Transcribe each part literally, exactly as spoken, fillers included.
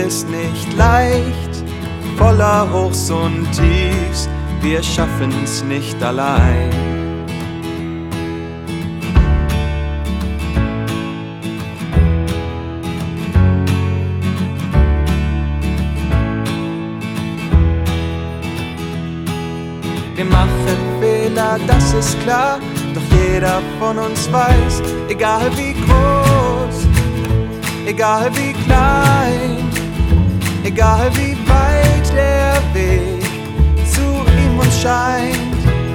ist nicht leicht, voller Hochs und Tiefs, wir schaffen's nicht allein. Wir machen Fehler, das ist klar, doch jeder von uns weiß, egal wie groß, egal wie klein, egal wie weit der Weg zu ihm uns scheint.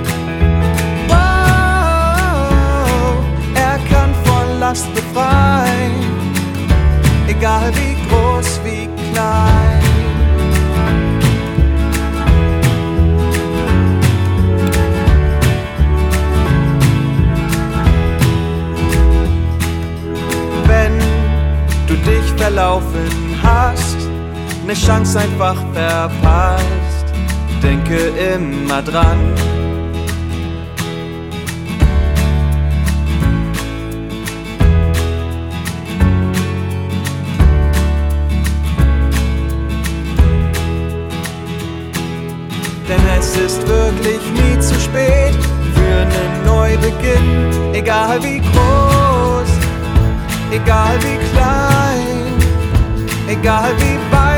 Wow, er kann von Last befreien, egal wie groß, wie klein. Dich verlaufen hast, ne Chance einfach verpasst, denke immer dran. Denn es ist wirklich nie zu spät für nen Neubeginn, egal wie groß, egal wie klein, egal wie weit